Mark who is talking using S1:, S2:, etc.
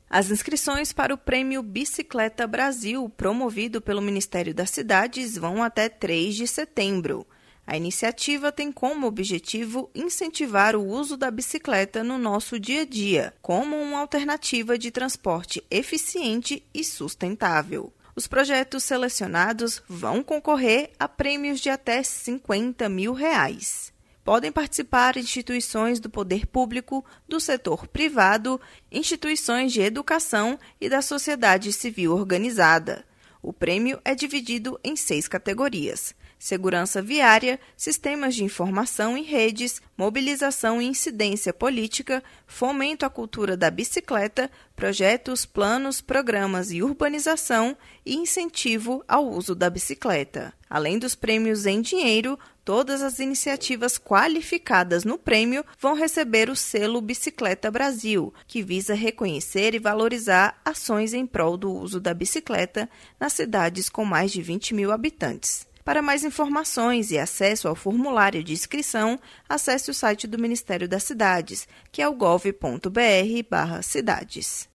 S1: As inscrições para o Prêmio Bicicleta Brasil, promovido pelo Ministério das Cidades, vão até 3 de setembro. A iniciativa tem como objetivo incentivar o uso da bicicleta no nosso dia a dia, como uma alternativa de transporte eficiente e sustentável. Os projetos selecionados vão concorrer a prêmios de até R$50 mil. Podem participar instituições do poder público, do setor privado, instituições de educação e da sociedade civil organizada. O prêmio é dividido em 6 categorias: segurança viária, sistemas de informação e redes, mobilização e incidência política, fomento à cultura da bicicleta, projetos, planos, programas e urbanização e incentivo ao uso da bicicleta. Além dos prêmios em dinheiro, todas as iniciativas qualificadas no prêmio vão receber o selo Bicicleta Brasil, que visa reconhecer e valorizar ações em prol do uso da bicicleta nas cidades com mais de 20 mil habitantes. Para mais informações e acesso ao formulário de inscrição, acesse o site do Ministério das Cidades, que é o gov.br/cidades.